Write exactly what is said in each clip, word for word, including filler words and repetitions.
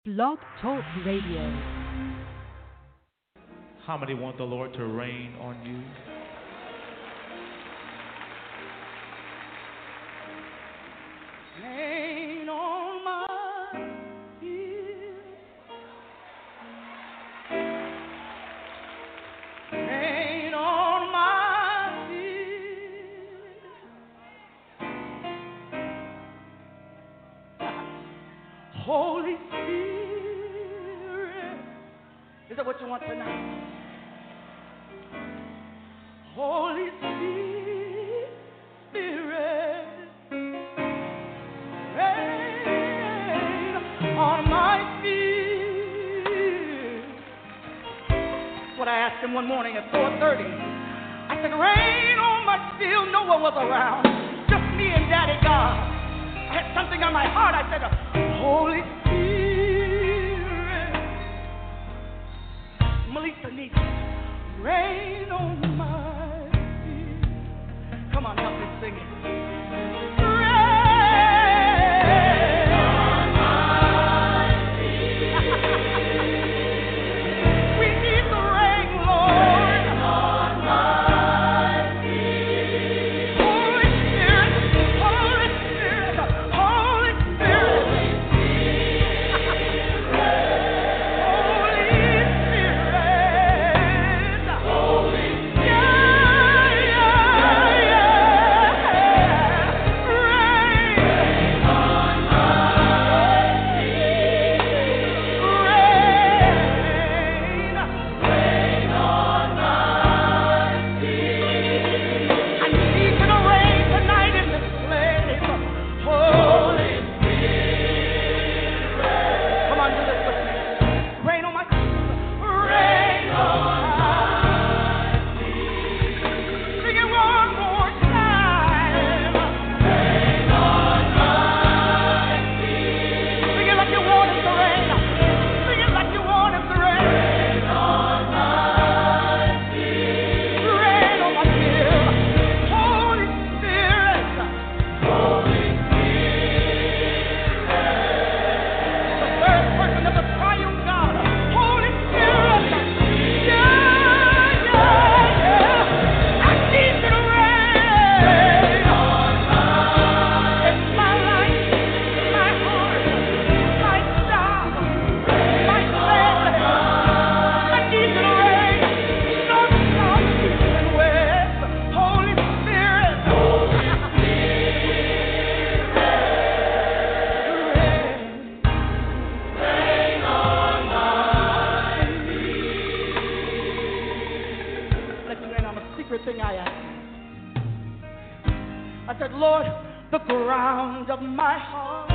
Blog Talk Radio. How many want the Lord to reign on you? Rain on my field. Rain on my field. Holy Spirit. Is that what you want tonight? Holy Spirit, rain on my feet. That's what I asked him one morning at four thirty. I said, rain on my field. No one was around, just me and Daddy God. I had something on my heart. I said, Holy Spirit, Melissa needs rain on my feet. Come on, help me sing it. Rain on my feet. We need the rain, Lord. Rain on my feet. Holy Spirit, Holy Spirit, Holy Spirit. Holy Spirit. Yeah, yeah, yeah. Rain on my feet. Rain, rain on my feet. I need you to rain tonight in this place. Holy Spirit. Come on, do this with me. Rain on my feet. Rain on my feet. Sing it one more time. Rain on my feet. Sing it like you want it to rain. Sing it like you want it to rain. Rain on my feet. Rain on my field. Holy Spirit. Holy Spirit. The third person of the triune God. Holy Spirit. Yeah, yeah, yeah. I need you to rain on my, it's my life, my heart, my job, my family. I need you to rain. North, south, east, and west. Holy Spirit. Holy Rain on my feet. Let you in on a secret thing I asked. I said, Lord, the ground of my heart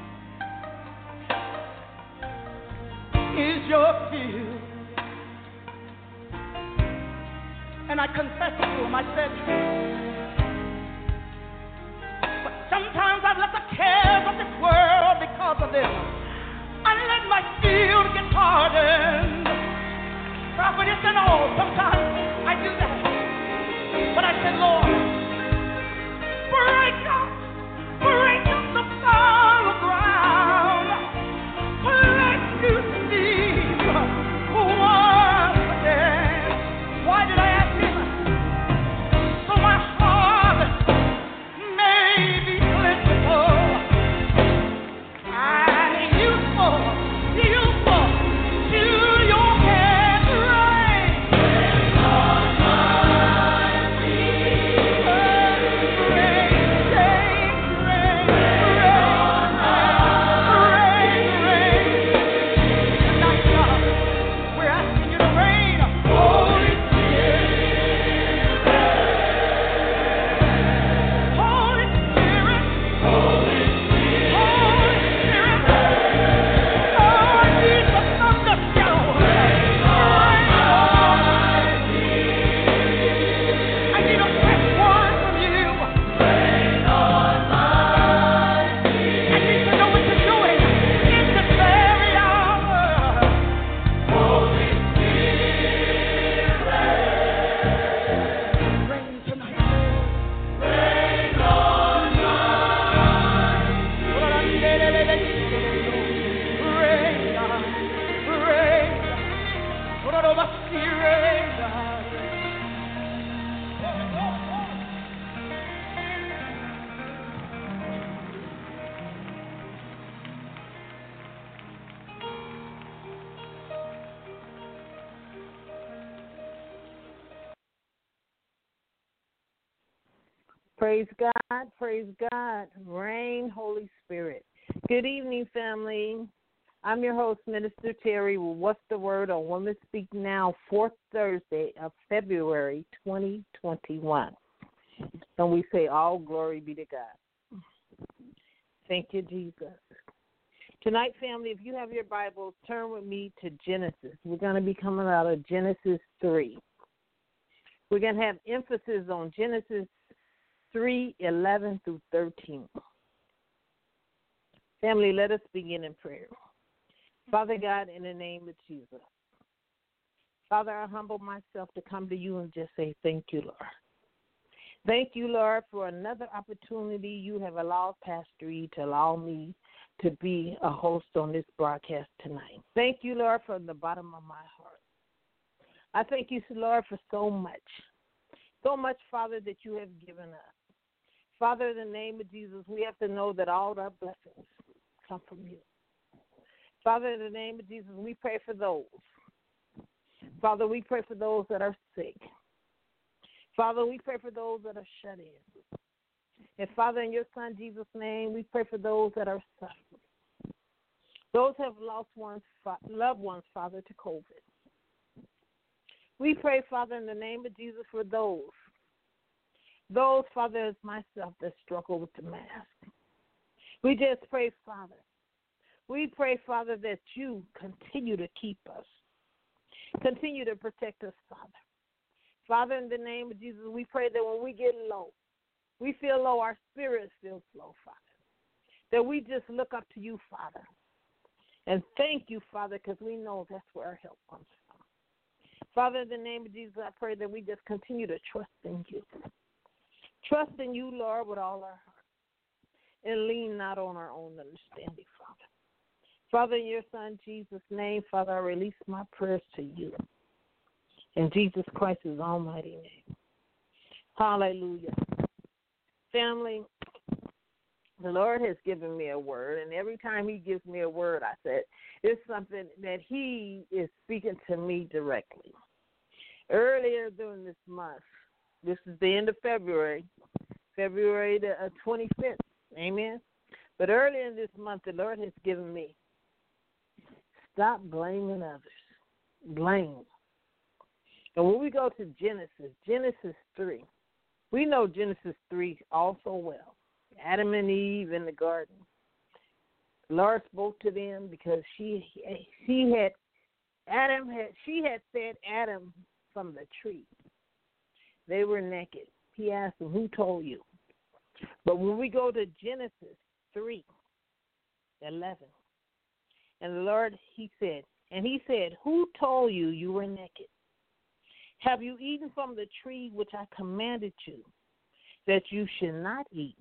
is your field. And I confessed to him, I said, but sometimes I've let the cares of this world because of them. I let my field get hardened. Prophetess and all, sometimes I do that. But I said, Lord, break up, break up the fallow ground. Let you see once again. Why did I ask him? So my heart may be plentiful. I Praise God, praise God. Reign, Holy Spirit. Good evening, family. I'm your host, Minister Terry, with What's the Word on Women Speak Now, fourth Thursday of February twenty twenty-one. And we say, all glory be to God. Thank you, Jesus. Tonight, family, if you have your Bibles, turn with me to Genesis. We're going to be coming out of Genesis three. We're going to have emphasis on Genesis three, eleven through thirteen. Family, let us begin in prayer. Father God, in the name of Jesus. Father, I humble myself to come to you and just say thank you, Lord. Thank you, Lord, for another opportunity you have allowed Pastor E to allow me to be a host on this broadcast tonight. Thank you, Lord, from the bottom of my heart. I thank you, Lord, for so much. So much, Father, that you have given us. Father, in the name of Jesus, we have to know that all our blessings come from you. Father, in the name of Jesus, we pray for those. Father, we pray for those that are sick. Father, we pray for those that are shut in. And Father, in your Son Jesus' name, we pray for those that are suffering. Those who have lost ones, loved ones, Father, to COVID. We pray, Father, in the name of Jesus, for those. Those, Father, as myself, that struggle with the mask. We just pray, Father. We pray, Father, that you continue to keep us. Continue to protect us, Father. Father, in the name of Jesus, we pray that when we get low, we feel low, our spirits feel low, Father. That we just look up to you, Father. And thank you, Father, because we know that's where our help comes from. Father, in the name of Jesus, I pray that we just continue to trust in you. Trust in you, Lord, with all our heart. And lean not on our own understanding, Father. Father, in your Son, Jesus' name, Father, I release my prayers to you. In Jesus Christ's almighty name. Hallelujah. Family, the Lord has given me a word, and every time he gives me a word, I said, it's something that he is speaking to me directly. Earlier during this month, this is the end of February, February the uh, twenty-fifth, amen? But earlier in this month, the Lord has given me, stop blaming others. Blame. And when we go to Genesis, Genesis three, we know Genesis three also well. Adam and Eve in the garden. The Lord spoke to them because she she had Adam had she had fed Adam from the tree. They were naked. He asked them, who told you? But when we go to Genesis three, eleven, and the Lord, he said, and he said, who told you you were naked? Have you eaten from the tree which I commanded you that you should not eat?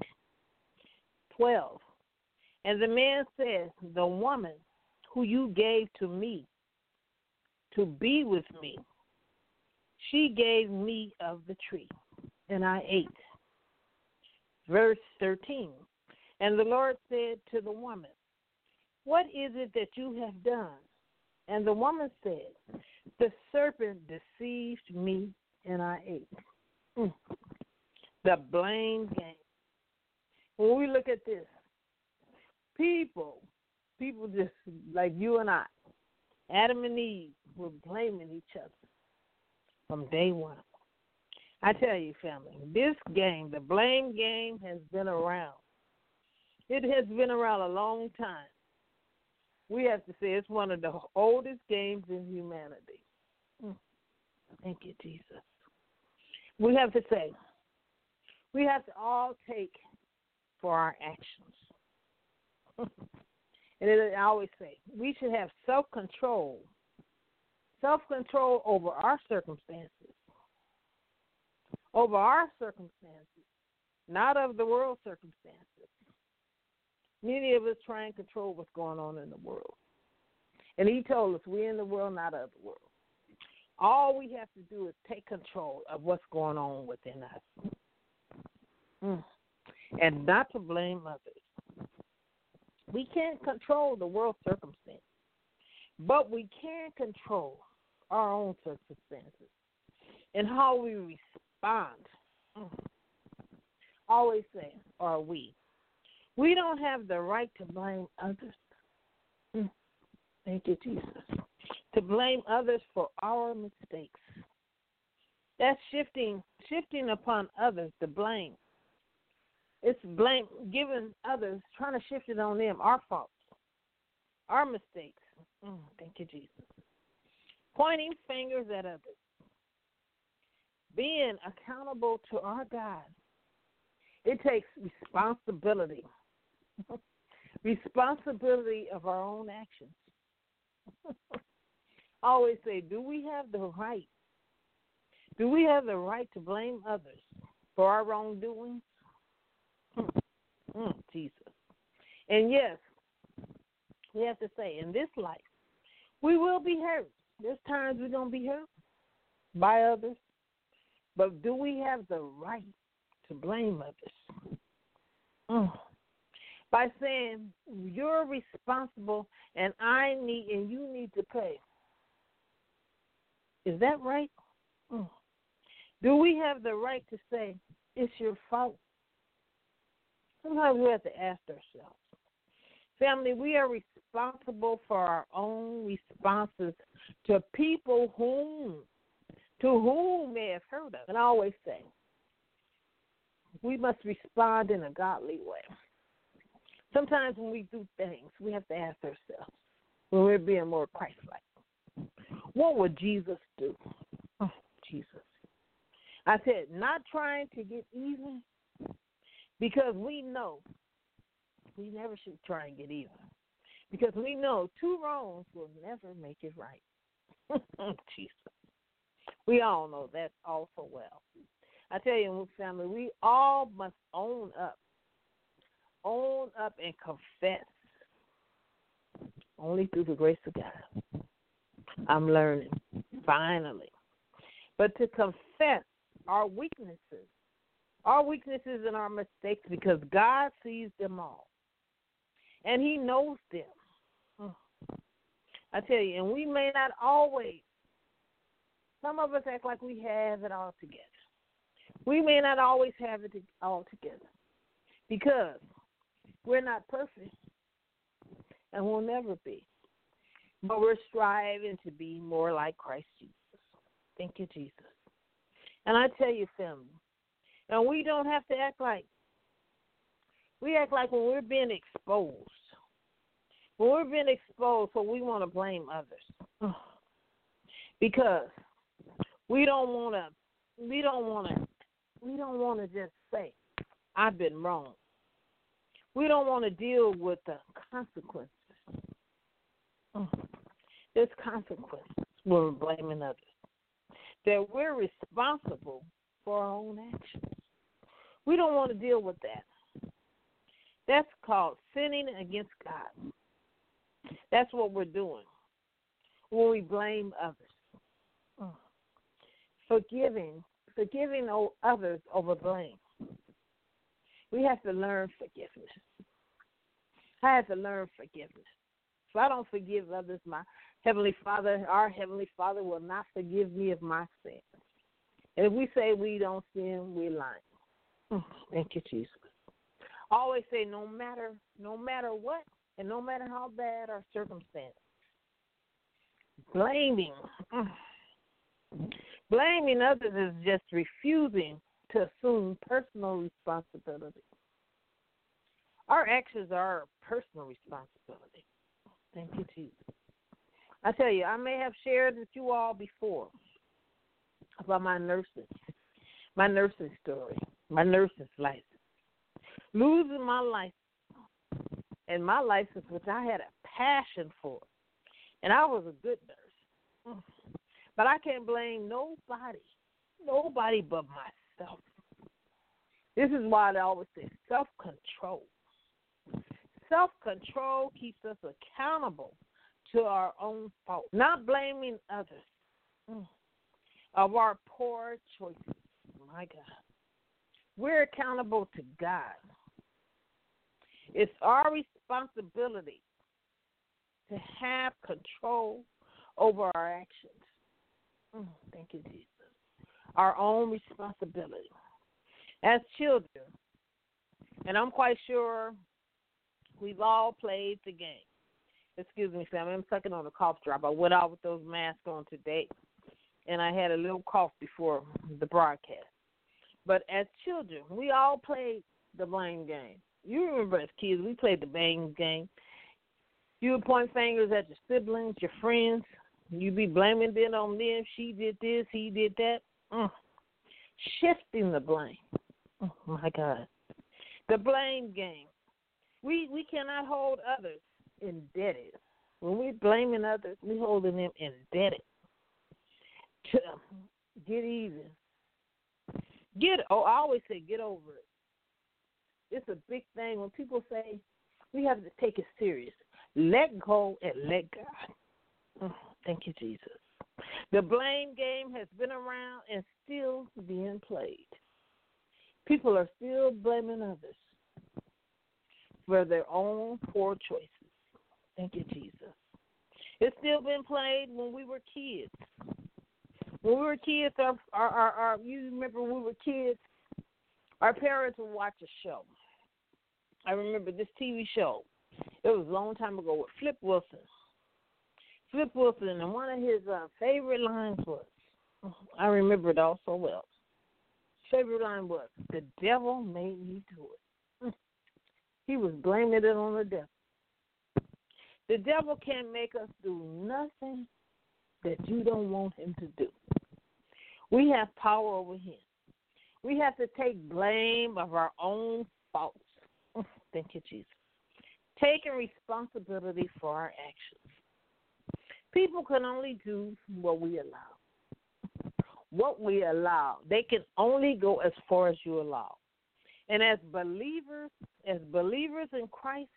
twelve. And the man said, the woman who you gave to me to be with me, she gave me of the tree, and I ate. Verse thirteen. And the Lord said to the woman, what is it that you have done? And the woman said, the serpent deceived me, and I ate. Mm. The blame game. When we look at this, people, people just like you and I, Adam and Eve, were blaming each other from day one. I tell you, family, this game, the blame game, has been around. It has been around a long time. We have to say it's one of the oldest games in humanity. Mm. Thank you, Jesus. We have to say, we have to all take for our actions. And it, I always say, we should have self-control, self-control over our circumstances, over our circumstances, not of the world's circumstances. Many of us try and control what's going on in the world. And he told us we're in the world, not of the world. All we have to do is take control of what's going on within us. Mm. And not to blame others. We can't control the world's circumstances, but we can control our own circumstances and how we respond. Mm. always say, or we, we don't have the right to blame others. Mm. Thank you, Jesus. To blame others for our mistakes. That's shifting, shifting upon others the blame. It's blame, giving others, trying to shift it on them, our faults, our mistakes. Mm, thank you, Jesus. Pointing fingers at others. Being accountable to our God. It takes responsibility. Responsibility of our own actions. I always say, do we have the right? Do we have the right to blame others for our wrongdoings? Mm, mm, Jesus. And yes, we have to say, in this life, we will be hurt. There's times we're going to be hurt by others. But do we have the right to blame others? Mm. By saying, you're responsible and I need and you need to pay. Is that right? Mm. Do we have the right to say, it's your fault? Sometimes we have to ask ourselves. Family, we are responsible for our own responses to people whom, to whom may have hurt us. And I always say, we must respond in a godly way. Sometimes when we do things, we have to ask ourselves, when we're being more Christ-like, what would Jesus do? Oh, Jesus. I said, not trying to get even, because we know we never should try and get even. Because we know two wrongs will never make it right. Jesus. We all know that all so well. I tell you, family, we all must own up. Own up and confess. Only through the grace of God. I'm learning, finally. But to confess our weaknesses. Our weaknesses and our mistakes, because God sees them all. And he knows them. Oh. I tell you, and we may not always. Some of us act like we have it all together. We may not always have it all together because we're not perfect and we'll never be. But we're striving to be more like Christ Jesus. Thank you, Jesus. And I tell you, family, and we don't have to act like, we act like when we're being exposed. When we're being exposed, so we want to blame others. Because we don't want to, we don't want to, we don't want to just say, I've been wrong. We don't want to deal with the consequences. There's consequences when we're blaming others. That we're responsible for our own actions. We don't want to deal with that. That's called sinning against God. That's what we're doing when we blame others. Forgiving, forgiving others over blame. We have to learn forgiveness. I have to learn forgiveness. If I don't forgive others, my Heavenly Father, our Heavenly Father will not forgive me of my sins. And if we say we don't sin, we're lying. Thank you, Jesus. I always say no matter, no matter what, and no matter how bad our circumstance, blaming, blaming others is just refusing to assume personal responsibility. Our actions are our personal responsibility. Thank you, Jesus. I tell you, I may have shared with you all before about my nursing, my nursing story, my nursing license. Losing my license, and my license, which I had a passion for, and I was a good nurse. But I can't blame nobody, nobody but myself. This is why I always say self-control. Self-control keeps us accountable to our own fault, not blaming others of our poor choices. My God. We're accountable to God. It's our responsibility to have control over our actions. Mm, thank you, Jesus. Our own responsibility. As children, And I'm quite sure we've all played the game. Excuse me, family. I'm sucking on a cough drop. I went out with those masks on today, and I had a little cough before the broadcast. But as children, we all played the blame game. You remember as kids, we played the blame game. You would point fingers at your siblings, your friends. You'd be blaming them on them. She did this, he did that. Mm. Shifting the blame. Oh, my God. The blame game. We we cannot hold others indebted. When we're blaming others, we're holding them indebted. To get even. Get, oh, I always say get over it. It's a big thing when people say we have to take it serious. Let go and let God. Oh, thank you, Jesus. The blame game has been around and still being played. People are still blaming others for their own poor choices. Thank you, Jesus. It's still been played when we were kids. When we were kids, our, our, our, our you remember when we were kids, our parents would watch a show. I remember this T V show. It was a long time ago with Flip Wilson. Flip Wilson, and one of his uh, favorite lines was, I remember it all so well. Favorite line was, the devil made me do it. He was blaming it on the devil. The devil can't make us do nothing that you don't want him to do. We have power over him. We have to take blame of our own faults. Thank you, Jesus. Taking responsibility for our actions. People can only do what we allow. What we allow. They can only go as far as you allow. And as believers, as believers in Christ,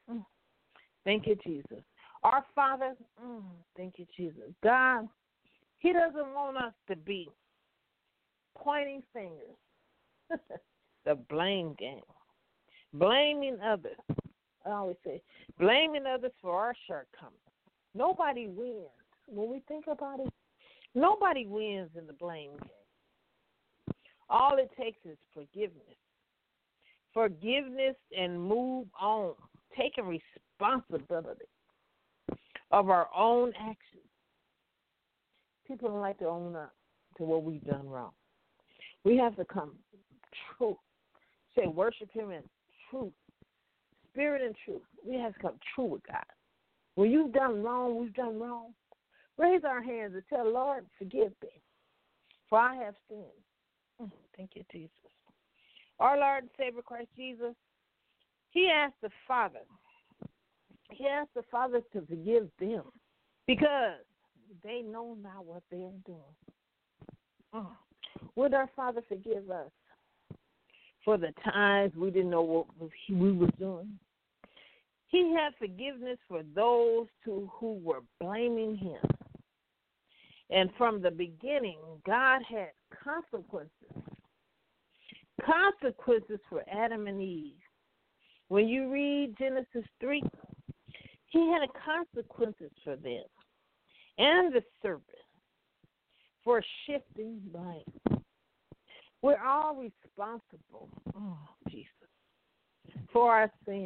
thank you, Jesus. Our Father, thank you, Jesus. God, he doesn't want us to be pointing fingers. The blame game. Blaming others. I always say, blaming others for our shortcomings. Nobody wins. When we think about it, nobody wins in the blame game. All it takes is forgiveness. Forgiveness and move on. Taking responsibility of our own actions. People don't like to own up to what we've done wrong. We have to come true. Say, worship him in truth. Spirit and truth. We have to come true with God. When you've done wrong, we've done wrong. Raise our hands and tell, Lord, forgive me, for I have sinned. Thank you, Jesus. Our Lord and Savior Christ Jesus, he asked the Father, he asked the Father to forgive them because they know not what they are doing. Mm. Would our Father forgive us for the times we didn't know what we were doing? He had forgiveness for those to, who were blaming him. And from the beginning, God had consequences. Consequences for Adam and Eve. When you read Genesis three, he had consequences for them and the serpent for shifting blame. We're all responsible, oh, Jesus, for our sin.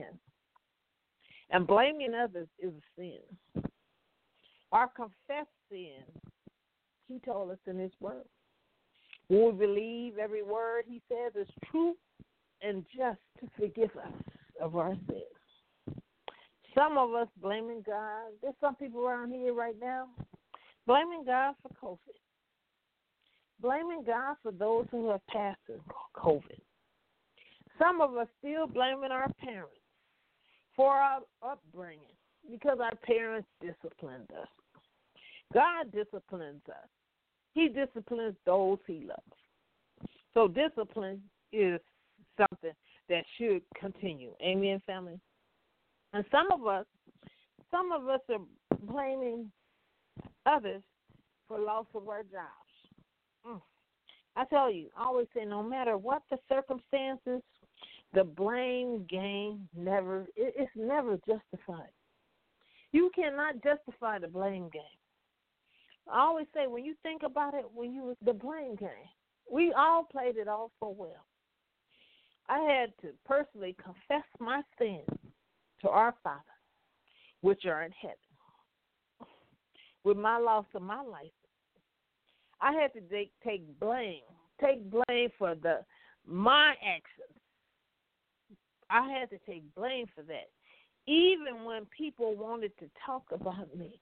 And blaming others is a sin. Our confessed sin, he told us in his word. When we believe every word he says is true and just to forgive us of our sins. Some of us blaming God. There's some people around here right now blaming God for COVID. Blaming God for those who have passed COVID. Some of us still blaming our parents for our upbringing because our parents disciplined us. God disciplines us. He disciplines those he loves. So discipline is something that should continue. Amen, family? And some of us, some of us are blaming others for loss of our jobs. Mm. I tell you, I always say no matter what the circumstances, the blame game never, it, it's never justified. You cannot justify the blame game. I always say when you think about it, when you was the blame game, we all played it all so well. I had to personally confess my sins to our Father, which are in heaven. With my loss of my life, I had to take, take blame, take blame for the my actions. I had to take blame for that, even when people wanted to talk about me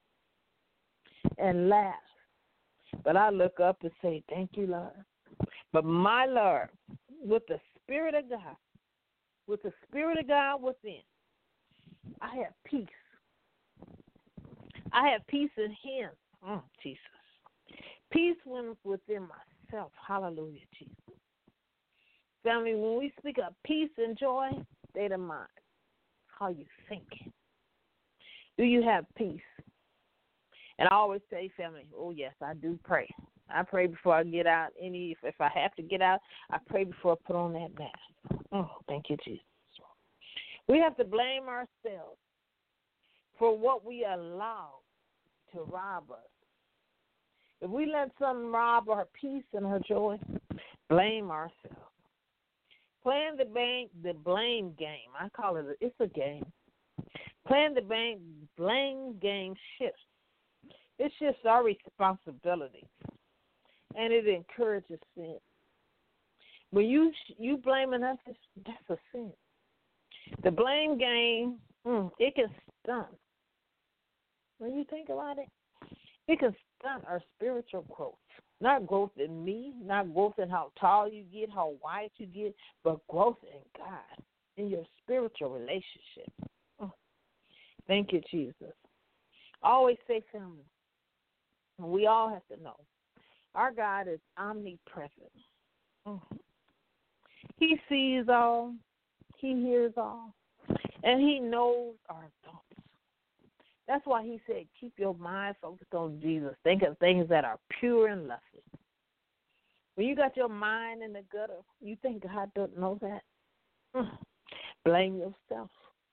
and laugh. But I look up and say, thank you, Lord. But my Lord, with the Spirit of God, with the Spirit of God within, I have peace. I have peace in Him. Oh, Jesus. Peace within myself. Hallelujah, Jesus. Family, when we speak of peace and joy, state of mind, how you thinking. Do you have peace? And I always say, family, oh, yes, I do pray. I pray before I get out. Any, if, if I have to get out, I pray before I put on that mask. Oh, thank you, Jesus. We have to blame ourselves for what we allow to rob us. If we let something rob our peace and our joy, blame ourselves. Playing the blame, the blame game, I call it, it's a game. Playing the blame, blame game shifts. It shifts our responsibility, and it encourages sin. When you you blaming us, that's a sin. The blame game, mm, it can stunt. When you think about it, it can stunt our spiritual growth. Not growth in me, not growth in how tall you get, how wide you get, but growth in God, in your spiritual relationship. Mm. Thank you, Jesus. I always say, family, we all have to know, our God is omnipresent. Mm. He sees all, He hears all, and He knows our thoughts. That's why He said, keep your mind focused on Jesus. Think of things that are pure and lovely. When you got your mind in the gutter, you think God don't know that? Mm. Blame yourself.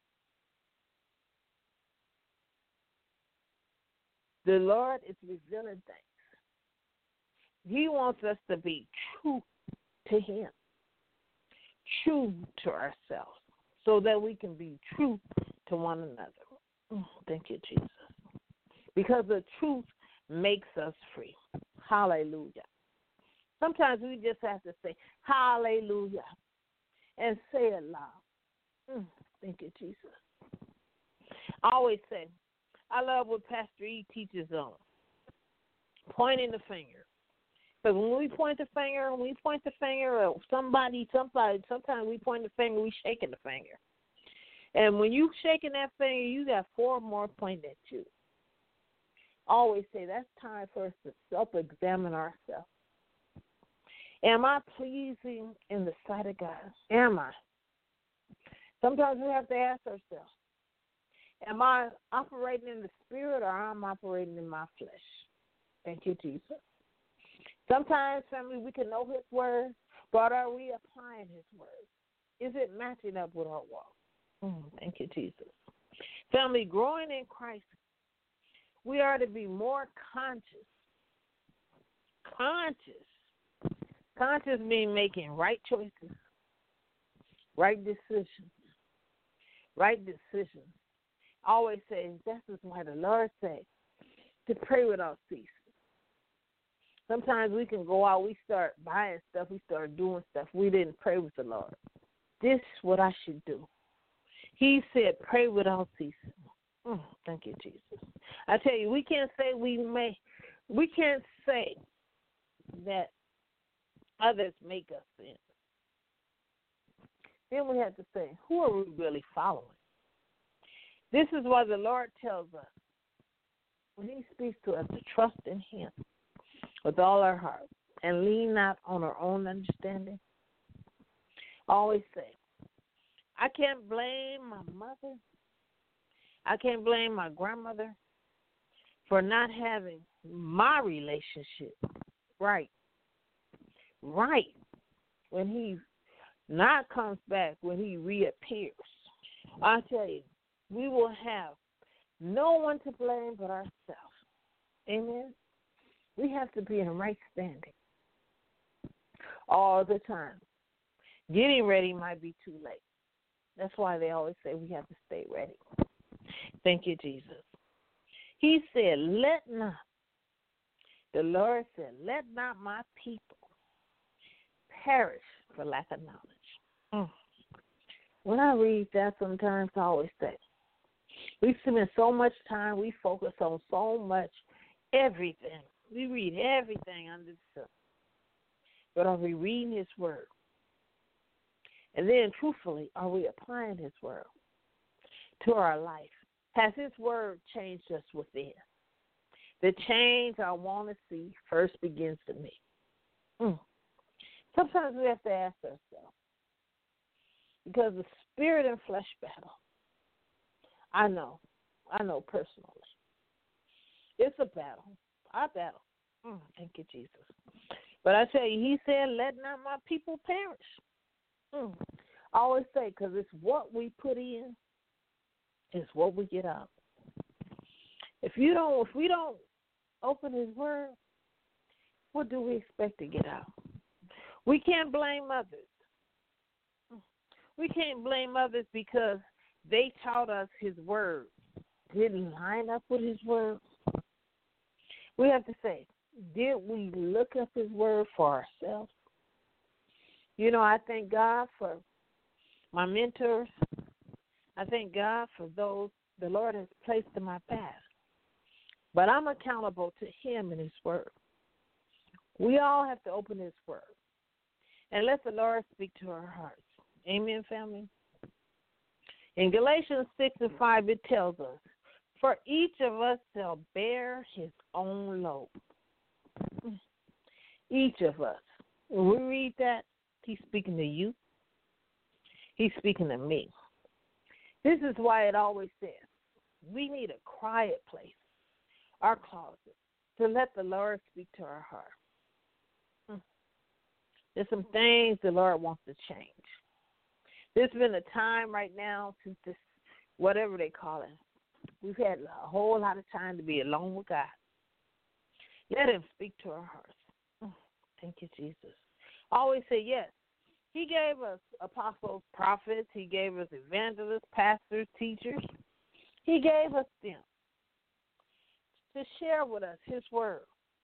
The Lord is revealing things. He wants us to be true to Him, true to ourselves, so that we can be true to one another. Oh, thank you, Jesus. Because the truth makes us free. Hallelujah. Sometimes we just have to say, hallelujah, and say it loud. Mm, thank you, Jesus. I always say, I love what Pastor E teaches on, pointing the finger. Because when we point the finger, when we point the finger at somebody, somebody, sometimes we point the finger, we shaking the finger. And when you shaking that finger, you got four more pointing at you. I always say that's time for us to self-examine ourselves. Am I pleasing in the sight of God? Am I? Sometimes we have to ask ourselves, am I operating in the Spirit or am I operating in my flesh? Thank you, Jesus. Sometimes, family, we can know His word, but are we applying His word? Is it matching up with our walk? Mm, thank you, Jesus. Family, growing in Christ, we are to be more conscious. Conscious. Conscious means making right choices, right decisions, right decisions. I always say, this is why the Lord said to pray without ceasing. Sometimes we can go out, we start buying stuff, we start doing stuff. We didn't pray with the Lord. This is what I should do. He said, pray without ceasing. Mm, thank you, Jesus. I tell you, we can't say we may, we can't say that others make us sin. Then we have to say, who are we really following? This is why the Lord tells us, when He speaks to us, to trust in Him with all our heart and lean not on our own understanding. I always say, I can't blame my mother. I can't blame my grandmother for not having my relationship right. Right. When He not comes back, when He reappears. I tell you, we will have no one to blame but ourselves. Amen? We have to be in right standing all the time. Getting ready might be too late. That's why they always say we have to stay ready. Thank you, Jesus. He said, let not, the Lord said, let not my people perish for lack of knowledge. Mm. When I read that, sometimes I always say, we spend so much time, we focus on so much, everything. We read everything under the sun. But are we reading His Word? And then, truthfully, are we applying His Word to our life? Has His Word changed us within? The change I want to see first begins to me. Mm. Sometimes we have to ask ourselves, because the spirit and flesh battle, I know, I know personally, it's a battle. I battle. Mm, thank you, Jesus. But I tell you, He said, let not my people perish. Mm. I always say, because it's what we put in, it's what we get out. If you don't, if we don't open His Word, what do we expect to get out? We can't blame others. We can't blame others because they taught us His Word didn't line up with His Word. We have to say, did we look up His Word for ourselves? You know, I thank God for my mentors. I thank God for those the Lord has placed in my path. But I'm accountable to Him and His Word. We all have to open His Word and let the Lord speak to our hearts. Amen, family? In Galatians six and five, it tells us, for each of us shall bear his own load. Each of us. When we read that, He's speaking to you. He's speaking to me. This is why it always says we need a quiet place, our closet, to let the Lord speak to our heart. Hmm. There's some things the Lord wants to change. There's been a time right now since this, whatever they call it, we've had a whole lot of time to be alone with God. Let Him speak to our hearts. Hmm. Thank you, Jesus. I always say yes. He gave us apostles, prophets. He gave us evangelists, pastors, teachers. He gave us them to share with us His Word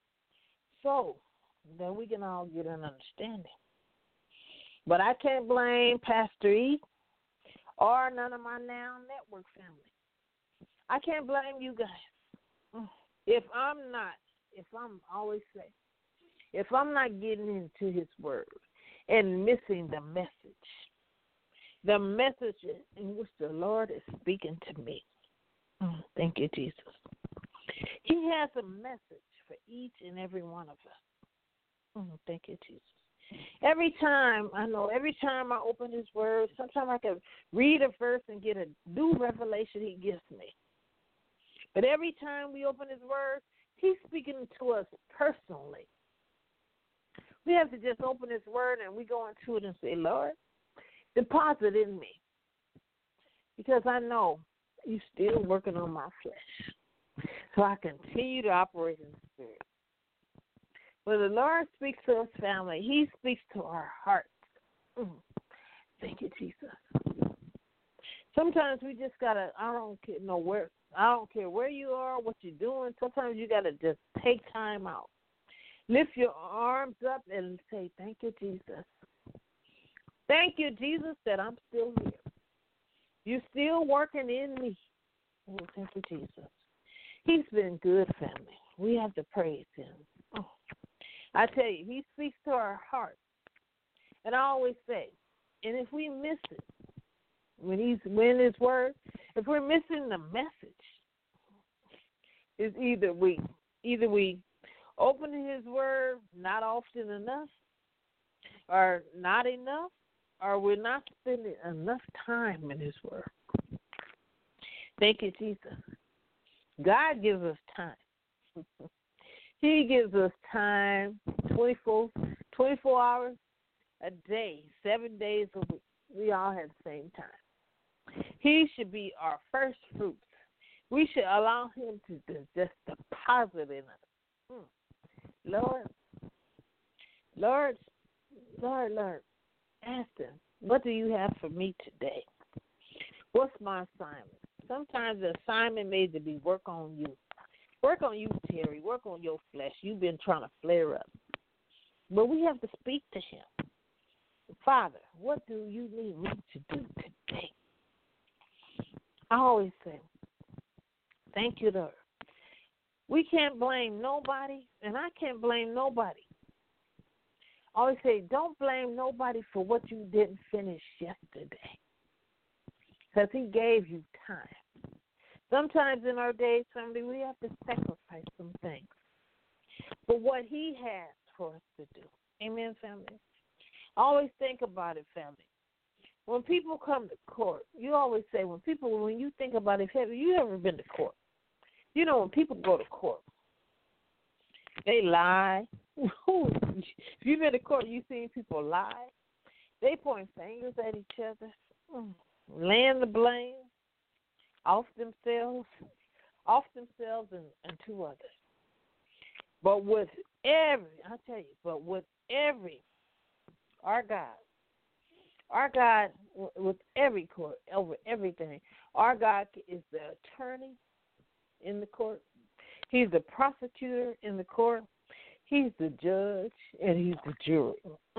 so that we can all get an understanding. But I can't blame Pastor E or none of my Now Network family. I can't blame you guys. If I'm not, if I'm always say, if I'm not getting into His Word and missing the message, the message in which the Lord is speaking to me. Thank you, Jesus. He has a message for each and every one of us. Thank you, Jesus. Every time, I know, every time I open His Word, sometimes I can read a verse and get a new revelation He gives me. But every time we open His Word, He's speaking to us personally. We have to just open His Word and we go into it and say, Lord, deposit in me. Because I know You're still working on my flesh. So I continue to operate in the Spirit. When the Lord speaks to us, family, He speaks to our hearts. Mm. Thank you, Jesus. Sometimes we just gotta. I don't care, know where. I don't care where you are, what you're doing. Sometimes you gotta just take time out, lift your arms up, and say, "Thank you, Jesus. Thank you, Jesus, that I'm still here. You're still working in me. Oh, thank you, Jesus. He's been good, family. We have to praise Him. Oh. I tell you, He speaks to our hearts. And I always say, and if we miss it, when He's when His Word, if we're missing the message, it's either we either we open His Word not often enough, or not enough, or we're not spending enough time in His Word. Thank you, Jesus. God gives us time. He gives us time twenty-four, twenty-four hours a day, seven days a week. We all have the same time. He should be our first fruits. We should allow Him to just deposit in us. Mm. Lord, Lord, Lord, Lord, ask them, what do you have for me today? What's my assignment? Sometimes the assignment may to be work on you. Work on you, Terry. Work on your flesh. You've been trying to flare up. But we have to speak to him. Father, what do you need me to do today? I always say, thank you, Lord. We can't blame nobody, and I can't blame nobody. I always say, don't blame nobody for what you didn't finish yesterday, because he gave you time. Sometimes in our days, family, we have to sacrifice some things for what he has for us to do. Amen, family? Always think about it, family. When people come to court, you always say, when people, when you think about it, have you ever been to court? You know, when people go to court, they lie. If you've been to court, you've seen people lie. They point fingers at each other, laying the blame off themselves, off themselves and, and to others. But with every, I tell you, but with every, our God, our God, with every court, over everything, our God is the attorney in the court. He's the prosecutor in the court. He's the judge, and he's the jury.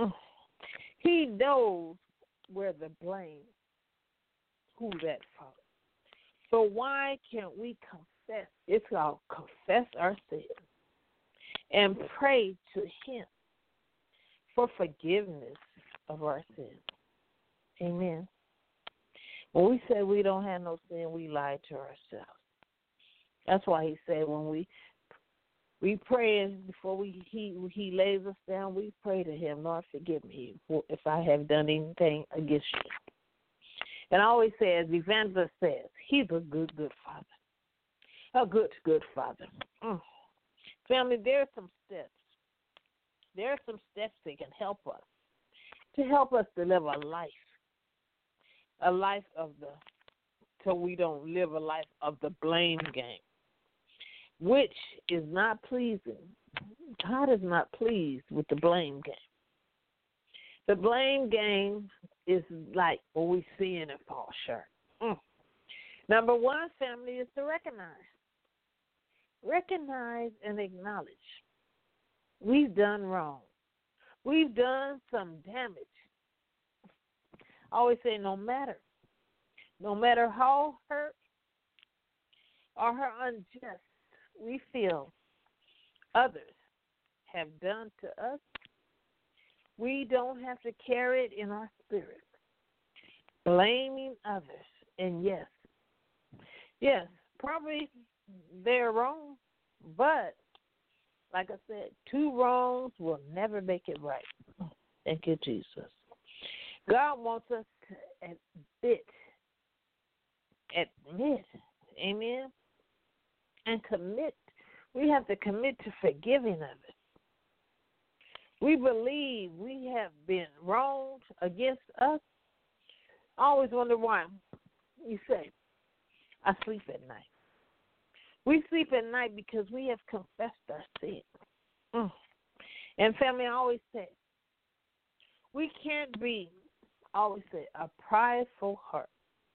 He knows where the blame, who that fault. So why can't we confess? It's called confess our sins and pray to him for forgiveness of our sins. Amen. When we say we don't have no sin, we lie to ourselves. That's why he said when we we pray before we he he lays us down, we pray to him, Lord, forgive me if I have done anything against you. And I always say, as Evangelist says, he's a good, good father. A good, good father. Mm. Family, there are some steps. There are some steps that can help us, to help us to live a life, a life of the, so we don't live a life of the blame game, which is not pleasing. God is not pleased with the blame game. The blame game is like when we sin and fall short. Mm. Number one, family, is to recognize. Recognize and acknowledge. We've done wrong. We've done some damage. I always say no matter. No matter how hurt or how unjust we feel others have done to us, we don't have to carry it in our spirit, blaming others. And yes, yes, probably they're wrong, but like I said, two wrongs will never make it right. Thank you, Jesus. God wants us to admit, admit, amen, and commit. We have to commit to forgiving others. We believe we have been wronged against us. I always wonder why. You say, I sleep at night. We sleep at night because we have confessed our sin. Mm. And family, I always say, we can't be, I always say, a prideful heart.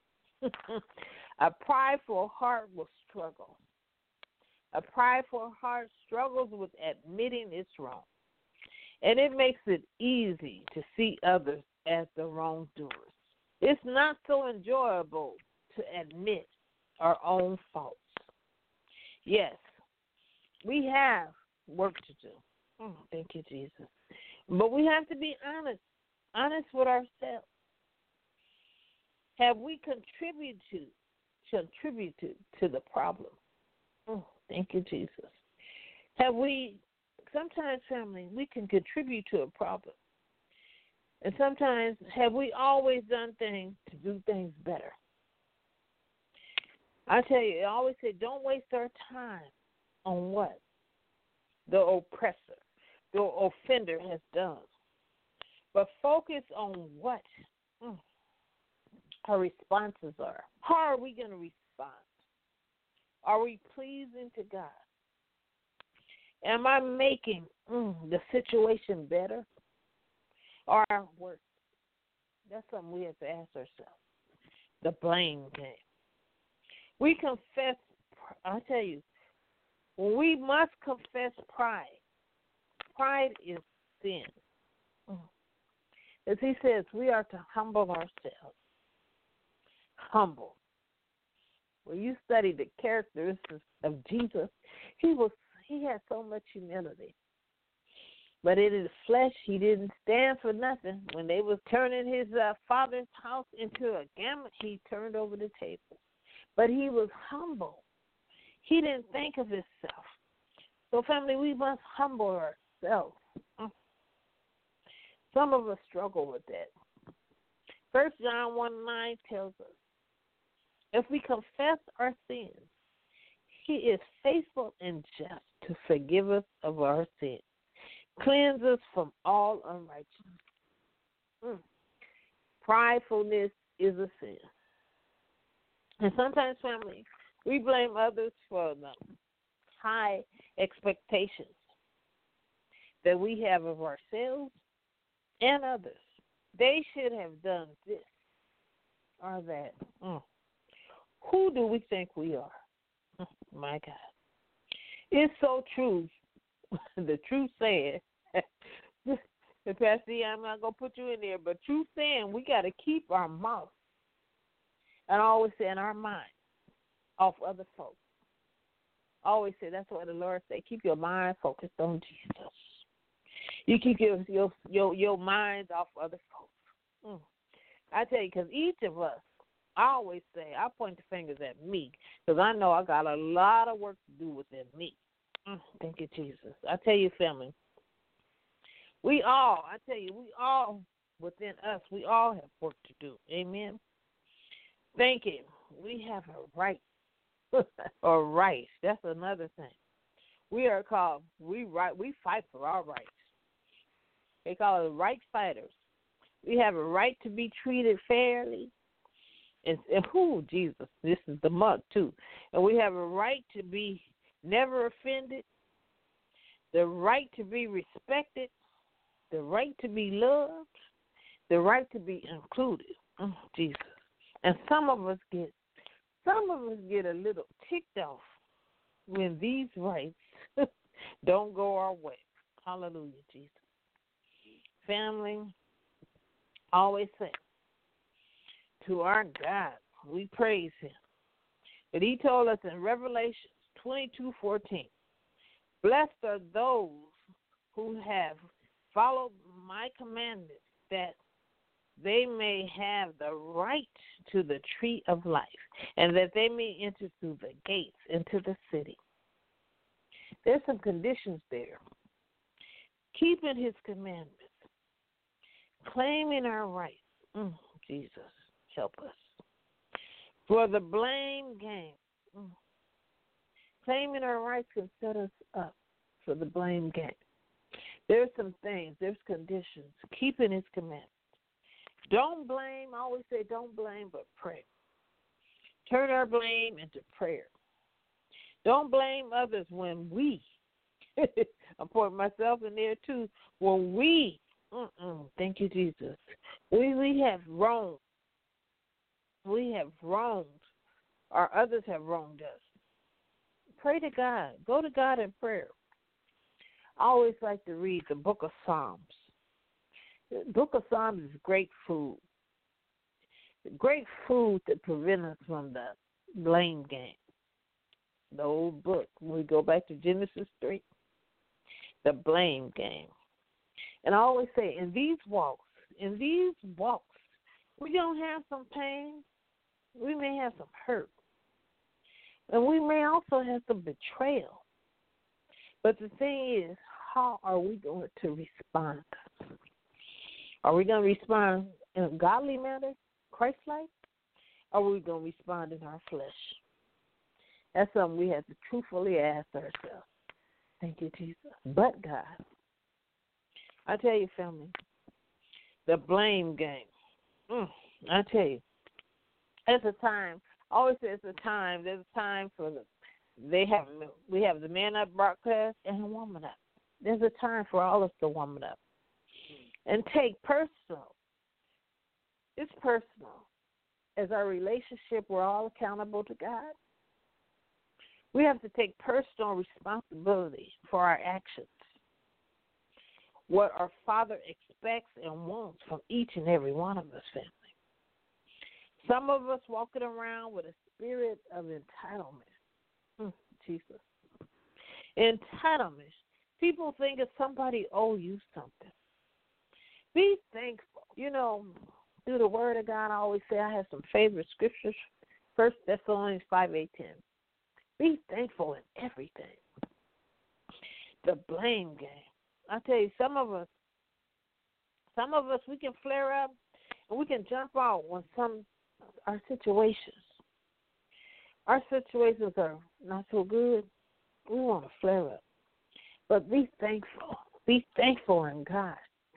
A prideful heart will struggle. A prideful heart struggles with admitting it's wrong. And it makes it easy to see others as the wrongdoers. It's not so enjoyable to admit our own faults. Yes, we have work to do. Oh, thank you, Jesus. But we have to be honest, honest with ourselves. Have we contributed, contributed to the problem? Oh, thank you, Jesus. Have we, sometimes, family, we can contribute to a problem. And sometimes, have we always done things to do things better? I tell you, I always say, don't waste our time on what the oppressor, the offender has done. But focus on what mm, our responses are. How are we going to respond? Are we pleasing to God? Am I making mm, the situation better or worse? That's something we have to ask ourselves. The blame game. We confess, I tell you, we must confess pride. Pride is sin. As he says, we are to humble ourselves. Humble. When you study the characteristics of Jesus, he was he had so much humility. But in his flesh, he didn't stand for nothing. When they was turning his uh, father's house into a gamut, he turned over the table. But he was humble. He didn't think of himself. So, family, we must humble ourselves. Some of us struggle with that. First John one nine tells us, if we confess our sins, he is faithful and just to forgive us of our sins, cleanse us from all unrighteousness. Mm. Pridefulness is a sin. And sometimes, family, we blame others for the high expectations that we have of ourselves and others. They should have done this or that. Mm. Who do we think we are? Mm, my God. It's so true. The truth saying, Pastor E, I'm not going to put you in there, but truth saying, we got to keep our mouth and always say in our mind off other folks. Always say, that's what the Lord say, keep your mind focused on Jesus. You keep your your your, your minds off other folks. Mm. I tell you, because each of us, I always say, I point the fingers at me, because I know I got a lot of work to do within me. Mm. Thank you, Jesus. I tell you, family, we all, I tell you, we all, within us, we all have work to do. Amen. Thank you. We have a right, or right. That's another thing. We are called, we right, we fight for our rights. They call it right fighters. We have a right to be treated fairly. And, and who, Jesus, this is the month too. And we have a right to be never offended, the right to be respected, the right to be loved, the right to be included. Oh, Jesus. And some of us get, some of us get a little ticked off when these rights don't go our way. Hallelujah, Jesus. Family, always say, to our God, we praise him. But he told us in Revelation twenty-two fourteen, blessed are those who have followed my commandments, that they may have the right to the tree of life, and that they may enter through the gates into the city. There's some conditions there. Keeping his commandments, claiming our rights. Mm, Jesus, help us. For the blame game. Mm. Claiming our rights can set us up for the blame game. There's some things, there's conditions. Keeping his commandments. Don't blame, I always say don't blame, but pray. Turn our blame into prayer. Don't blame others when we, I'm putting myself in there too, when we, mm-mm, thank you, Jesus, we, we have wronged, we have wronged, or others have wronged us. Pray to God. Go to God in prayer. I always like to read the book of Psalms. The book of Psalms is great food. Great food to prevent us from the blame game. The old book, when we go back to Genesis three, the blame game. And I always say, in these walks, in these walks, we're going to have some pain. We may have some hurt. And we may also have some betrayal. But the thing is, how are we going to respond? Are we going to respond in a godly manner, Christ-like? Or are we going to respond in our flesh? That's something we have to truthfully ask ourselves. Thank you, Jesus. But God, I tell you, family, the blame game. Mm, I tell you, it's a time. I always say it's a time. There's a time for the. They have we have the Man Up broadcast and the Woman Up. There's a time for all of us to woman up and take personal It's personal. As our relationship, we're all accountable to God. We have to take personal responsibility for our actions. What our Father expects and wants from each and every one of us, family. Some of us walking around with a spirit of entitlement. Mm, Jesus. Entitlement. People think if somebody owe you something. Be thankful. You know, through the Word of God, I always say I have some favorite scriptures. First Thessalonians five, eight, ten. Be thankful in everything. The blame game. I tell you, some of us, some of us, we can flare up and we can jump out when some our situations, our situations are not so good. We want to flare up, but be thankful. Be thankful in God.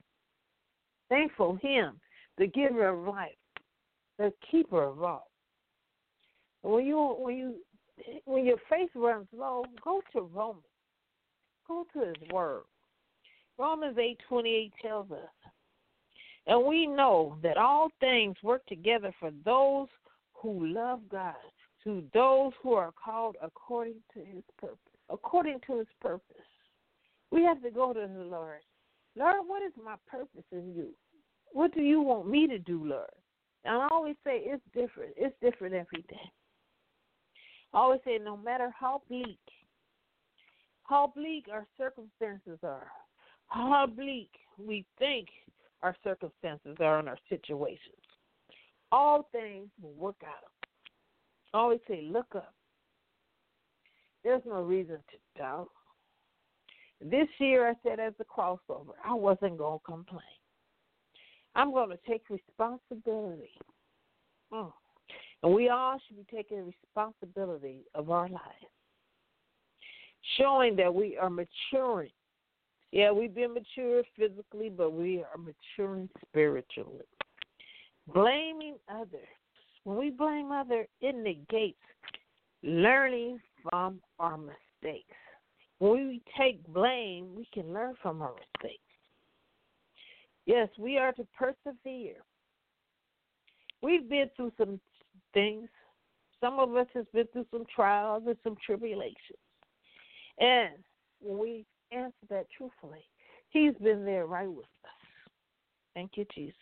Thankful Him, the giver of life, the keeper of all. When you when you when your faith runs low, go to Romans. Go to His Word. Romans eight twenty-eight tells us, and we know that all things work together for those who love God, to those who are called according to His purpose. According to His purpose. We have to go to the Lord. Lord, what is my purpose in you? What do you want me to do, Lord? And I always say it's different. It's different every day. I always say no matter how bleak, how bleak our circumstances are, how bleak we think our circumstances are in our situations, all things will work out. I always say look up. There's no reason to doubt. This year I said as a crossover, I wasn't going to complain. I'm going to take responsibility. Mm. And we all should be taking responsibility of our lives, showing that we are maturing. Yeah, we've been mature physically, but we are maturing spiritually. Blaming others. When we blame others, it negates learning from our mistakes. When we take blame, we can learn from our mistakes. Yes, we are to persevere. We've been through some things. Some of us has been through some trials and some tribulations. And when we answer that truthfully, He's been there right with us. Thank you, Jesus.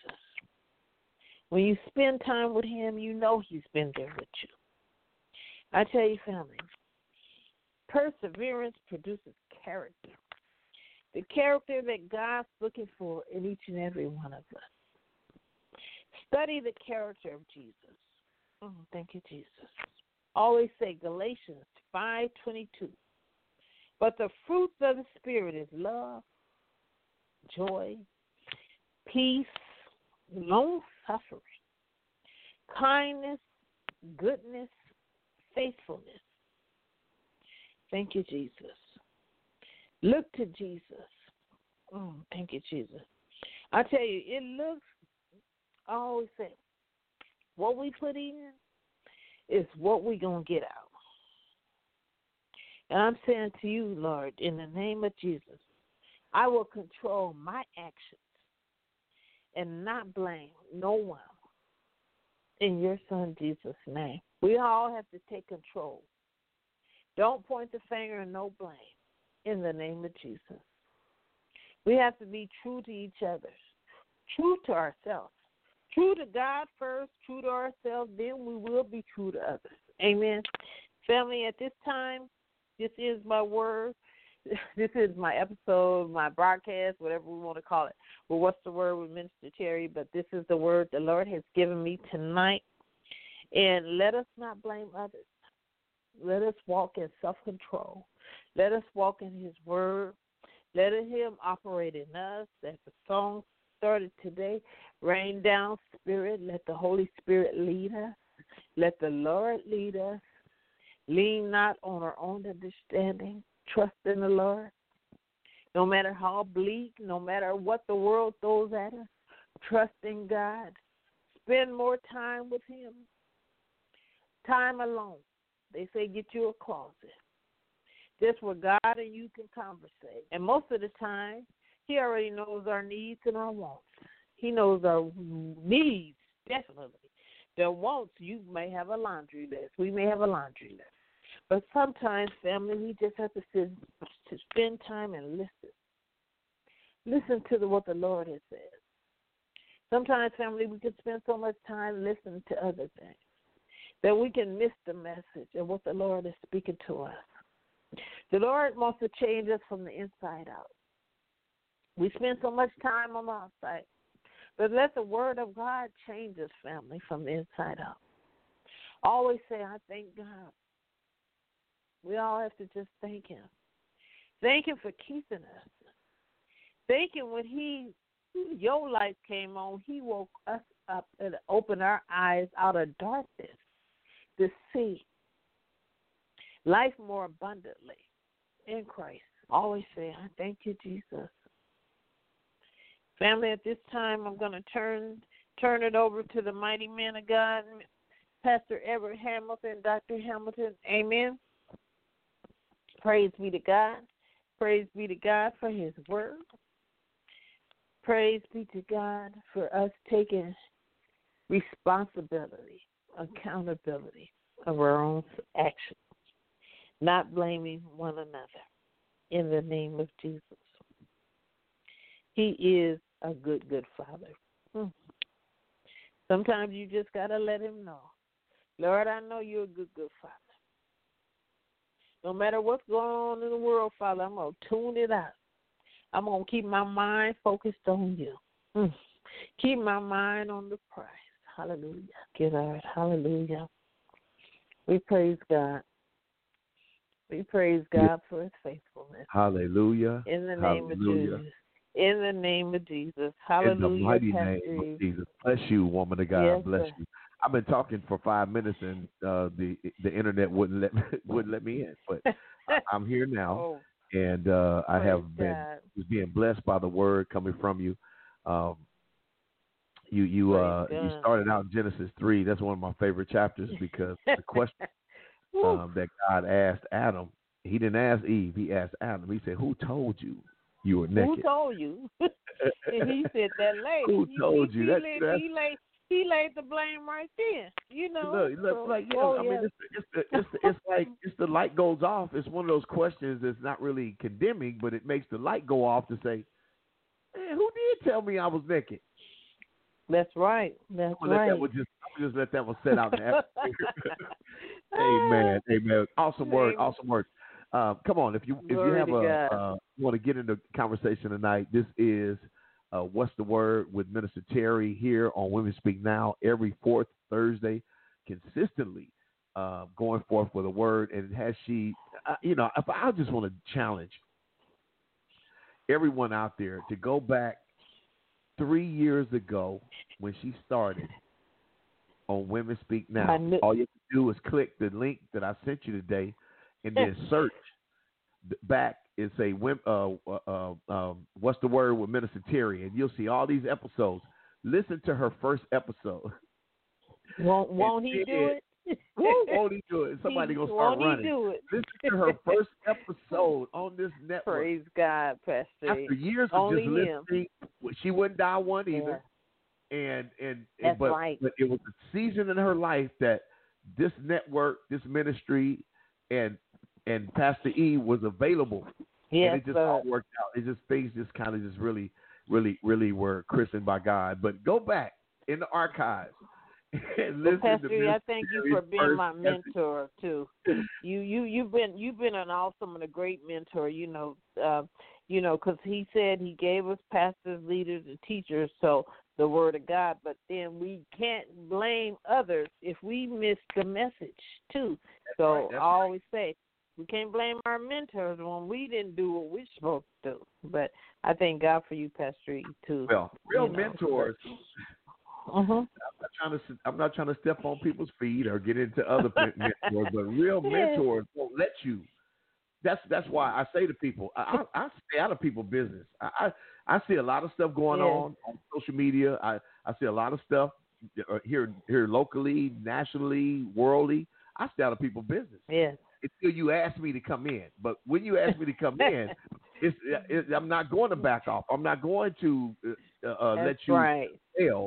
When you spend time with Him, you know He's been there with you. I tell you, family, perseverance produces character. The character that God's looking for in each and every one of us. Study the character of Jesus. Oh, thank you, Jesus. Always say Galatians five twenty-two. But the fruits of the Spirit is love, joy, peace, long-suffering, kindness, goodness, faithfulness. Thank you, Jesus. Look to Jesus. Oh, thank you, Jesus. I tell you, it looks, I always say, what we put in is what we're going to get out. And I'm saying to you, Lord, in the name of Jesus, I will control my actions and not blame no one. In your Son, Jesus' name. We all have to take control. Don't point the finger and no blame. In the name of Jesus. We have to be true to each other, true to ourselves, true to God first, true to ourselves, then we will be true to others. Amen. Family, at this time, this is my word. This is my episode, my broadcast, whatever we want to call it. Well, what's the word with Minister Terry? But this is the word the Lord has given me tonight. And let us not blame others. Let us walk in self-control. Let us walk in His word. Let Him operate in us. As the song started today, rain down, Spirit. Let the Holy Spirit lead us. Let the Lord lead us. Lean not on our own understanding. Trust in the Lord. No matter how bleak, no matter what the world throws at us, trust in God. Spend more time with Him. Time alone. They say get you a closet. Just where God and you can conversate. And most of the time, He already knows our needs and our wants. He knows our needs definitely. The wants, you may have a laundry list. We may have a laundry list. But sometimes, family, we just have to sit, to spend time and listen. Listen to the, what the Lord has said. Sometimes, family, we can spend so much time listening to other things that we can miss the message of what the Lord is speaking to us. The Lord wants to change us from the inside out. We spend so much time on the outside, but let the word of God change us, family, from the inside out. Always say, I thank God. We all have to just thank him. Thank him for keeping us. Thank him when he, your life came on, he woke us up and opened our eyes out of darkness to see life more abundantly in Christ. Always say, I thank you, Jesus. Family, at this time, I'm going to turn turn it over to the mighty man of God, Pastor Everett Hamilton, Doctor Hamilton. Amen. Praise be to God. Praise be to God for his word. Praise be to God for us taking responsibility, accountability of our own actions, not blaming one another in the name of Jesus. He is a good, good Father. Hmm. Sometimes you just got to let him know, Lord, I know you're a good, good Father. No matter what's going on in the world, Father, I'm going to tune it out. I'm going to keep my mind focused on you. Hmm. Keep my mind on the prize. Hallelujah. Good Lord. Hallelujah. We praise God. We praise God for his faithfulness. Hallelujah. In the name Hallelujah. of Jesus. In the name of Jesus. Hallelujah. In the mighty Pastor name Eve. of Jesus. Bless you, woman of God. Yes, Bless sir. you. I've been talking for five minutes and uh, the the internet wouldn't let me, wouldn't let me in, but I, I'm here now, Oh, and uh, I praise have been God. was being blessed by the word coming from you. Um, you you uh, Praise you God. started out in Genesis three. That's one of my favorite chapters because the question um, that God asked Adam, he didn't ask Eve, he asked Adam. He said, "Who told you you were naked?" Who told you? And he said that lady. Who He- told he, you? He, That's, laid, that's he, laid, he laid the blame right there. You know. Look, look, so, like yeah, oh, I yeah. mean, it's it's the, it's the, it's like it's the light goes off. It's one of those questions that's not really condemning, but it makes the light go off to say, "Man, who did tell me I was naked?" That's right. That's I'm gonna right. let that one just I'm gonna just let that one set out in the atmosphere. Amen, amen. Awesome word, Amen. awesome word. Uh, come on, if you if you Glory have to a God. uh, you want to get into conversation tonight, this is uh, What's the Word with Minister Terry here on Women Speak Now every fourth Thursday, consistently uh, going forth with a word. And has she, uh, you know, if I just want to challenge everyone out there to go back three years ago when she started on Women Speak Now. knew- All you have to do is click the link that I sent you today and then search back and say, uh, uh, uh, um, what's the word with Minister Terry? And you'll see all these episodes. Listen to her first episode. Won't, won't he do it? Woo, won't he do it? Somebody He- going to start won't running. he do it? Listen to her first episode on this network. Praise God, Pastor. After years of Only just him. listening, she wouldn't die one Yeah. either. And and That's but, right. but it was a season in her life that this network, this ministry, and and Pastor E was available. Yes, and it just sir. all worked out. It just things just kind of just really, really, really were christened by God. But go back in the archives and Well, listen Pastor, to E, I Mister thank you Terry's for being first my message. mentor too. You you you've been you've been an awesome and a great mentor. You know, uh, you know, because he said he gave us pastors, leaders, and teachers. So the word of God, but then we can't blame others if we miss the message too. That's so right, that's I always say we can't blame our mentors when we didn't do what we're supposed to do. But I thank God for you, Pastor E, too. Well, real you know, mentors. Uh-huh. I'm not trying to. I'm not trying to step on people's feet or get into other mentors, but real mentors won't let you. That's that's why I say to people, I, I, I stay out of people's business. I, I I see a lot of stuff going Yeah. on on social media. I, I see a lot of stuff here here locally, nationally, worldly. I stay out of people's business. Yes. Until you ask me to come in. But when you ask me to come in, it's, it, I'm not going to back off. I'm not going to uh, uh, let That's you right. fail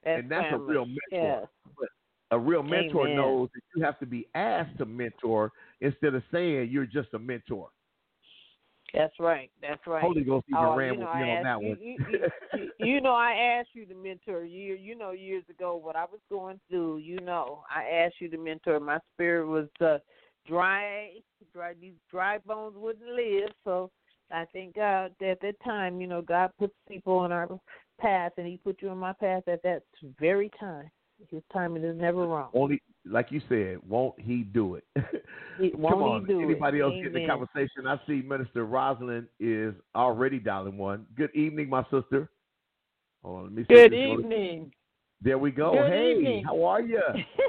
That's and that's family. a real mentor. Yes. But a real mentor Amen. knows that you have to be asked to mentor instead of saying you're just a mentor. That's right. That's right. Holy Ghost even Oh, ran you know, with me I on asked that you, one. you, you, you, you know, I asked you to mentor you. You know, years ago, what I was going through. You know, I asked you to mentor. My spirit was uh, dry. Dry. These dry bones wouldn't live. So I think God, at that time, you know, God puts people on our path, and He put you on my path at that very time. His timing is never wrong. Only, like you said, won't He do it? He, Come won't on. He do Anybody it? else get in the Amen. conversation? I see Minister Rosalind is already dialing one. Good evening, my sister. Hold on, let me see Good this one. evening. There we go. Good Hey, evening. how are you?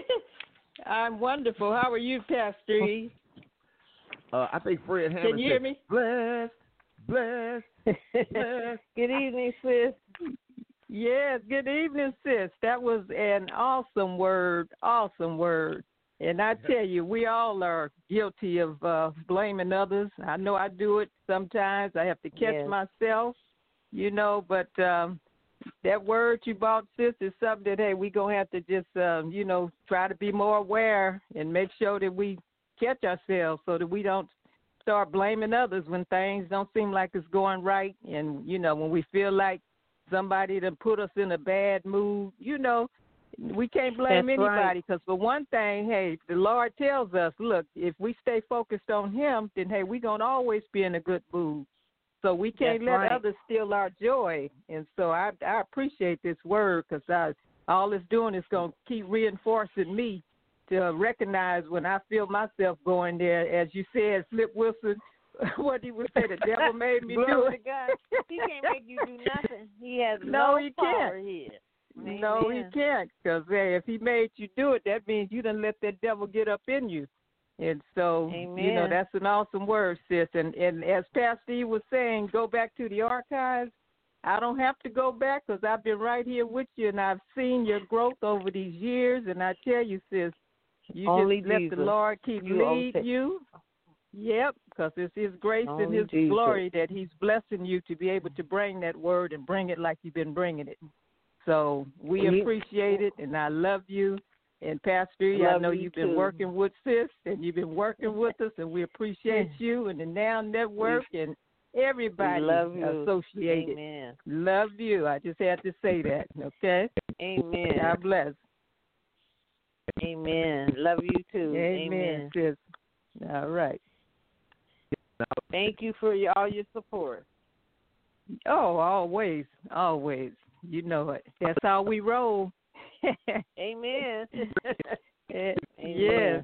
I'm wonderful. How are you, Pastor E? Uh, I think Fred Hammond Can you hear said, me? blessed, blessed, blessed. Good evening, sis. Yes, good evening, sis. That was an awesome word, awesome word. And I tell you, we all are guilty of uh, blaming others. I know I do it sometimes. I have to catch Yes. myself, you know, but um, that word you brought, sis, is something that, hey, we're going to have to just, um, you know, try to be more aware and make sure that we catch ourselves so that we don't start blaming others when things don't seem like it's going right. And, you know, when we feel like somebody that put us in a bad mood, you know, we can't blame That's right. anybody because for one thing, hey, the Lord tells us, look, if we stay focused on Him, then, hey, we're going to always be in a good mood. So we can't That's let right. others steal our joy. And so I, I appreciate this word because I, all it's doing is going to keep reinforcing me to recognize when I feel myself going there. As you said, Flip Wilson, what he would say, the devil made me do Glory it. to God. He can't make you do nothing. He has No, no, he power can't. here. No, he Amen. can't, because hey, if he made you do it, that means you done let that devil get up in you. And so, you know, Amen. that's an awesome word, sis. And, and as Pastor E was saying, go back to the archives. I don't have to go back because I've been right here with you, and I've seen your growth over these years. And I tell you, sis, you Only just let Jesus. the Lord keep You lead own it. you. Yep, because it's His grace and Only His Jesus. glory that He's blessing you to be able to bring that word and bring it like you've been bringing it. So we You- appreciate it, and I love you. And Pastor E, I Love know you you've been too. working with sis, and you've been working with us, and we appreciate you and the Now Network and everybody We love you. associated. Amen. Love you. I just had to say that, okay? Amen. God bless. Amen. Love you too. Amen, sis. All right. Thank you for your, all your support. Oh, always, always. You know it. That's how we roll. Amen. Yes. Amen.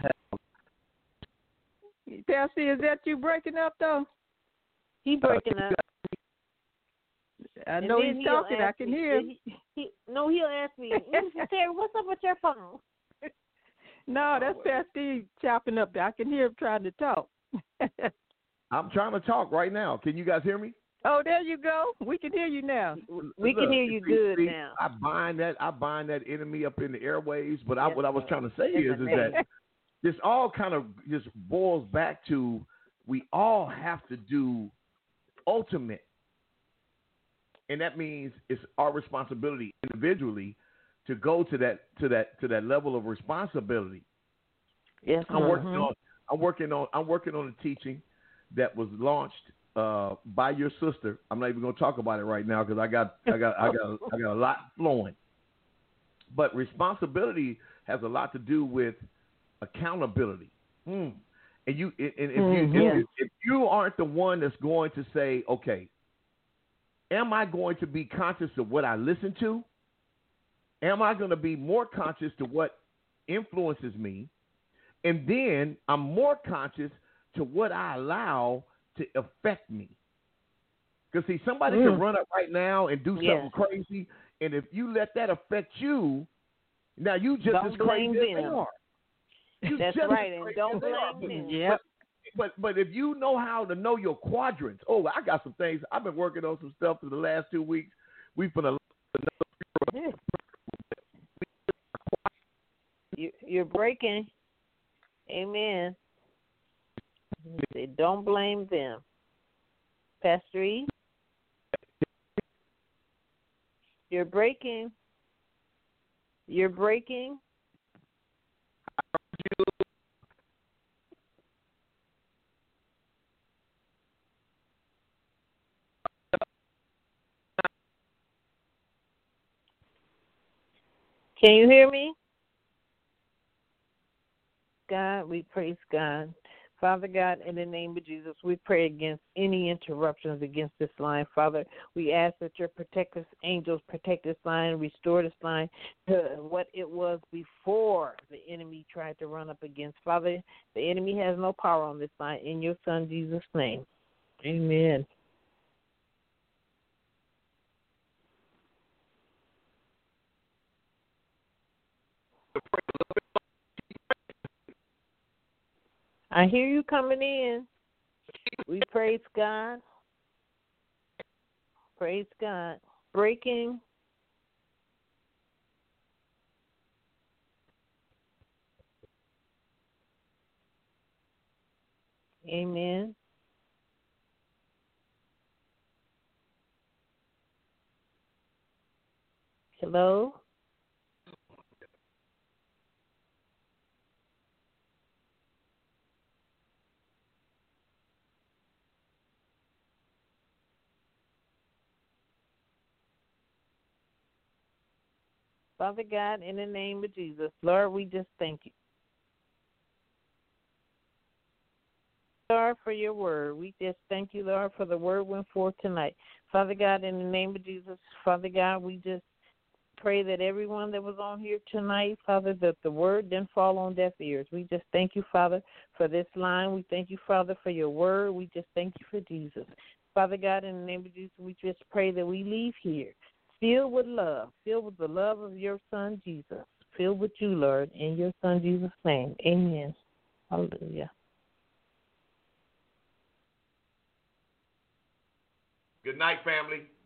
Pastor, is that you breaking up, though? He breaking up. I And know then he's he'll talking. I ask can me- hear him. He, he, no, he'll ask me, Mister Terry, what's up with your phone? No, that's Pastor E chopping up there. I can hear him trying to talk. I'm trying to talk right now. Can you guys hear me? Oh, there you go. We can hear you now. We can Look, hear you see- good see, now. I bind that. I bind that enemy up in the airways. But I, Yes, what I was Lord. trying to say In is, the is name. that this all kind of just boils back to we all have to do ultimate, and that means it's our responsibility individually to go to that to that to that level of responsibility. Yes, I'm Lord. working on. I'm working on. I'm working on a teaching that was launched uh, by your sister. I'm not even going to talk about it right now because I got. I got. I got. I got a lot flowing. But responsibility has a lot to do with accountability. Mm. And you. And if you. Mhm. If, you if you aren't the one that's going to say, okay, am I going to be conscious of what I listen to? Am I going to be more conscious to what influences me? And then I'm more conscious to what I allow to affect me. Because, see, somebody Mm. can run up right now and do something Yes. crazy, and if you let that affect you, now you just Don't as crazy blame as they them. are. You That's just as right, and crazy don't as they are. blame them. Yep. But but if you know how to know your quadrants, oh, I got some things. I've been working on some stuff for the last two weeks. We've been a You, you're breaking. Amen. Say, don't blame them. Pastor E, you're breaking. You're breaking. Can you hear me? God, we praise God. Father God, in the name of Jesus, we pray against any interruptions against this line. Father, we ask that your protective angels protect this line, restore this line to what it was before the enemy tried to run up against. Father, the enemy has no power on this line. In your Son, Jesus' name, amen. I hear you coming in. We praise God. Praise God. Breaking. Amen. Hello? Father God, in the name of Jesus, Lord, we just thank you. Lord, for your word. We just thank you, Lord, for the word went forth tonight. Father God, in the name of Jesus, Father God, we just pray that everyone that was on here tonight, Father, that the word didn't fall on deaf ears. We just thank you, Father, for this line. We thank you, Father, for your word. We just thank you for Jesus. Father God, in the name of Jesus, we just pray that we leave here filled with love, filled with the love of your Son, Jesus, filled with you, Lord, in your Son, Jesus' name. Amen. Hallelujah. Good night, family.